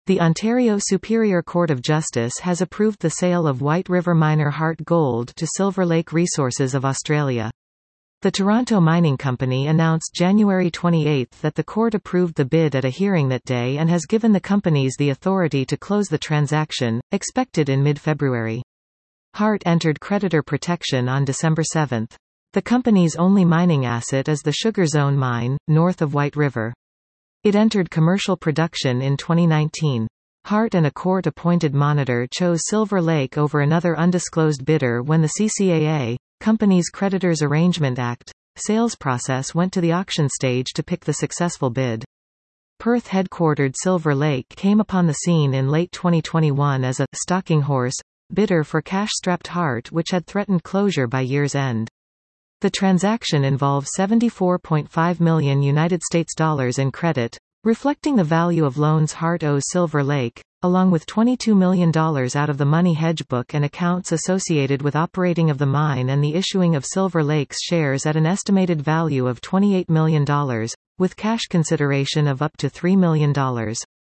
The Ontario Superior Court of Justice has approved the sale of White River miner Hart Gold to Silver Lake Resources of Australia. The Toronto Mining Company announced January 28 that the court approved the bid at a hearing that day and has given the companies the authority to close the transaction, expected in mid-February. Hart entered creditor protection on December 7. The company's only mining asset is the Sugar Zone mine, north of White River. It entered commercial production in 2019. Hart and a court-appointed monitor chose Silver Lake over another undisclosed bidder when the CCAA, Companies Creditors Arrangement Act, sales process went to the auction stage to pick the successful bid. Perth-headquartered Silver Lake came upon the scene in late 2021 as a «stalking horse» bidder for cash-strapped Hart, which had threatened closure by year's end. The transaction involves $74.5 million in credit, reflecting the value of loans Hart owes Silver Lake, along with $22 million out of the money hedge book and accounts associated with operating of the mine and the issuing of Silver Lake's shares at an estimated value of $28 million, with cash consideration of up to $3 million.